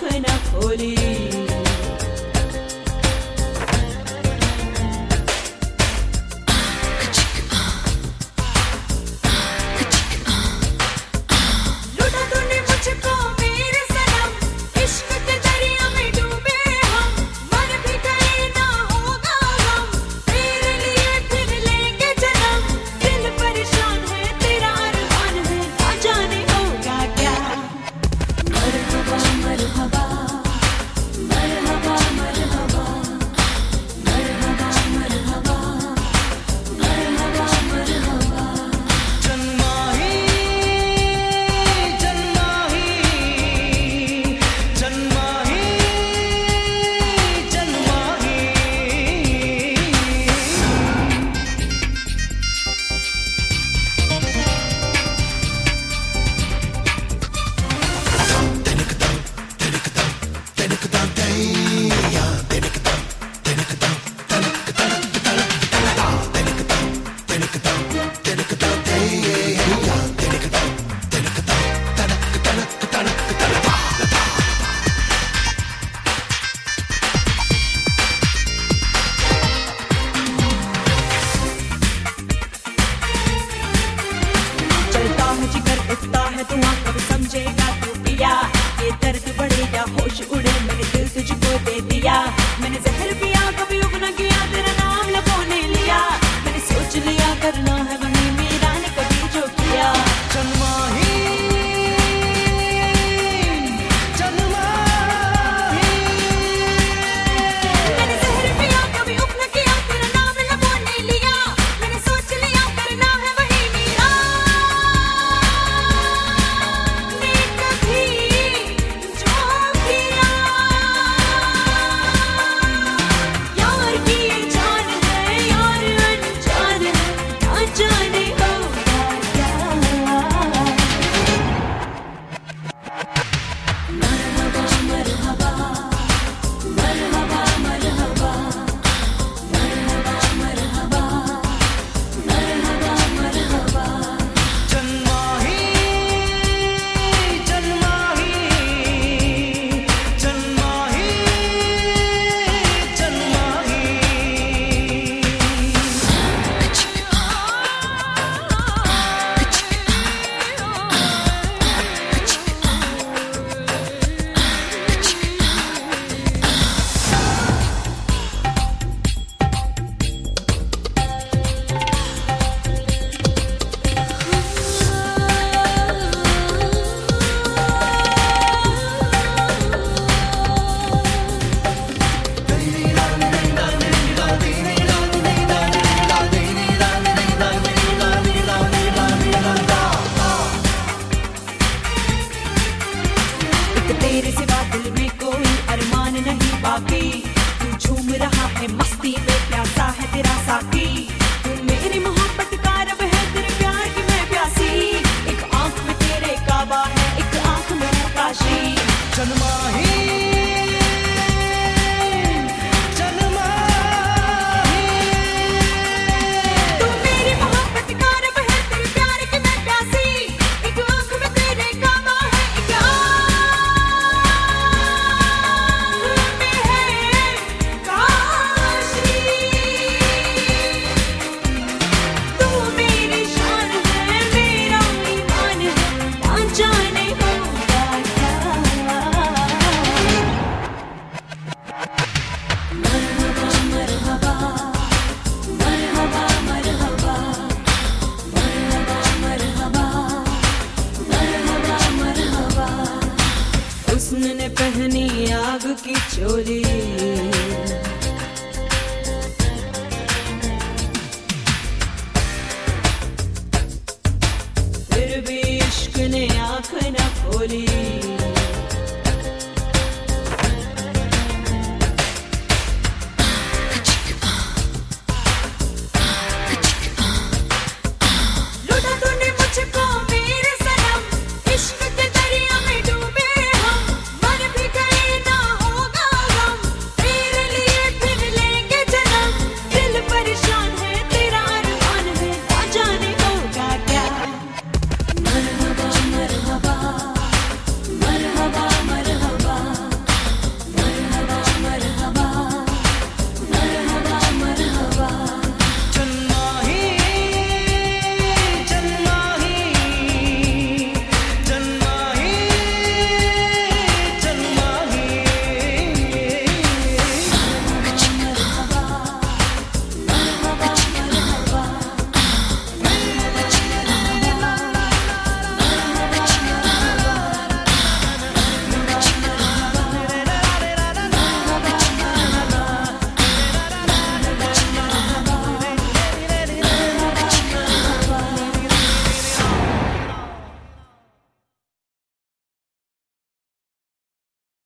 न खोली। कब समझेगा तू पिया, ये दर्द बढ़ेगा होश उड़े, मैंने दिल तुझको दे दिया। मैंने जहर पिया कभी उगना किया, तेरा नाम लबों ने लिया। मैंने सोच लिया करना है वही मेरा ने कभी जो किया। मैंने जहर पिया कभी उगना किया, तेरा नाम लबों ने लिया। मैंने सोच लिया करना है वही मेरा। तेरे सिवा दिल में कोई अरमान नहीं बाकी, तू झूम रहा है मस्ती में, प्यासा है तेरा साथी। तू मेरी मोहब्बत का रब है, तेरे प्यार की मैं प्यासी। एक आंख में तेरे काबा है, एक आंख में काशी। तू मेरी मोहब्बत का रब है, तेरे प्यार की मैं प्यासी। एक आंख में तेरे काबा है, एक उसने पहनी आग की चोली, फिर भी इश्क ने आँख न खोली।